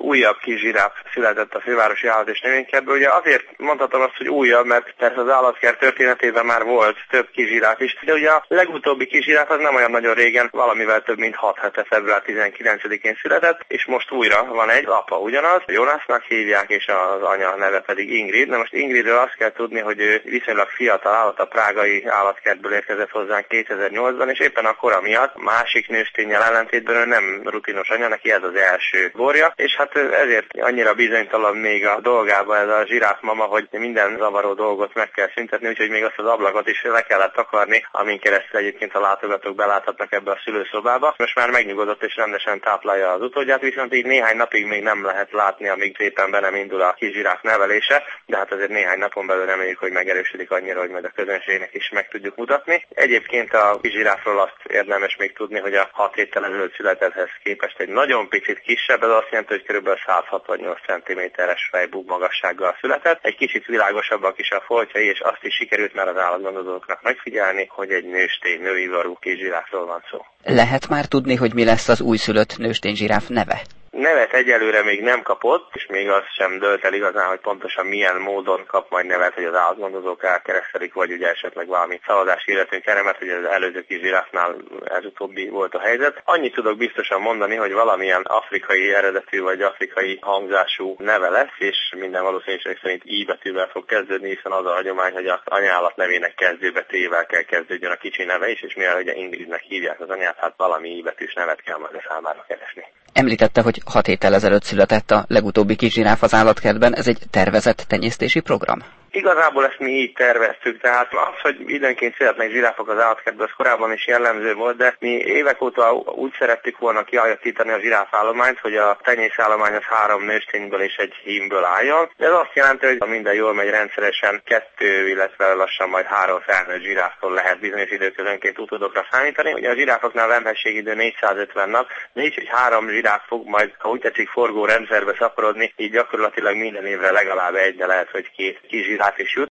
újabb kis zsiráf született a Fővárosi Állat- és Növénykertből. Ugye azért mondhatom azt, hogy újabb, mert persze az állatkert történetében már volt több kis zsiráf is, de ugye a legutóbbi kis zsiráf az nem olyan nagyon régen, valamivel több mint 6 hete, február 19-én született, és most újra van egy, apa ugyanaz, Jonasnak hívják, és az anya neve pedig Ingrid. Na most Ingridről azt kell tudni, hogy ő viszonylag fiatal állat, a prágai állatkertből érkezett hozzánk 2008-ban, és éppen a kora miatt másik nősténnyel ellentétben ő nem rutinos anya, neki ez az első borja, és hát ezért annyira bizonytalan még a dolgába ez a zsiráf mama, hogy minden zavaró dolgot meg kell szüntetni, úgyhogy még azt az ablakot is le kellett takarni, amin keresztül egyébként a látogatók beláthatnak ebbe a szülőszobába. Most már megnyugodott és rendesen táplálja az utódját, viszont így néhány napig még nem lehet látni, amíg szépen be nem indul a kis zsiráf nevelése, de hát azért néhány napon belül reméljük, hogy megerősödik annyira, hogy majd a közönségnek is meg tudjuk mutatni. Egyébként a kis zsiráfról azt érdemes még tudni, hogy a 6 héttel ezelőtt születethez képest egy nagyon picit kisebb, ez azt jelenti, hogy kb. 168 cm-es fejbúb magassággal született. Egy kicsit világosabbak is a foltjai, és azt is sikerült már az állatgondozóknak megfigyelni, hogy egy nőstény, nőivarú kis zsiráfról van szó. Lehet már tudni, hogy mi lesz az újszülött nőstény zsiráf neve? Nevet egyelőre még nem kapott, és még az sem dölt el igazán, hogy pontosan milyen módon kap majd nevet, hogy az állatgondozók elkeresztelik, vagy ugye esetleg valami szavazást illetünk erre, mert ugye az előző kis zsiráfnál ez utóbbi volt a helyzet. Annyit tudok biztosan mondani, hogy valamilyen afrikai eredetű vagy afrikai hangzású neve lesz, és minden valószínűség szerint I betűvel fog kezdődni, hiszen az a hagyomány, hogy az anyállat nevének kezdőbetűjével kell kezdődjön a kicsi neve is, és mivel ugye Ingridnek hívják az anyát, hát valami I betűs nevet kell majd a számára keresni. Említette, hogy 6 héttel ezelőtt született a legutóbbi kis zsiráf az állatkertben. Ez egy tervezett tenyésztési program? Igazából ezt mi így terveztük, tehát az, hogy időnként születnek zsiráfok az állatkertben, az korábban is jellemző volt, de mi évek óta úgy szerettük volna kialakítani a zsiráfállományt, hogy a tenyészállomány az 3 nőstényből és egy hímből álljon. De ez azt jelenti, hogy ha minden jól megy, rendszeresen 2, illetve lassan majd 3 felnőtt zsiráftól lehet bizonyos időközönként utódokra számítani. Ugye a zsiráfoknál vemhességidő 450 nap, de így, hogy 3 zsiráf fog majd, ha úgy tetszik, forgó rendszerbe szaporodni, így gyakorlatilag minden évre legalább egy, de lehet, hogy 2 kis zsiráf is jut.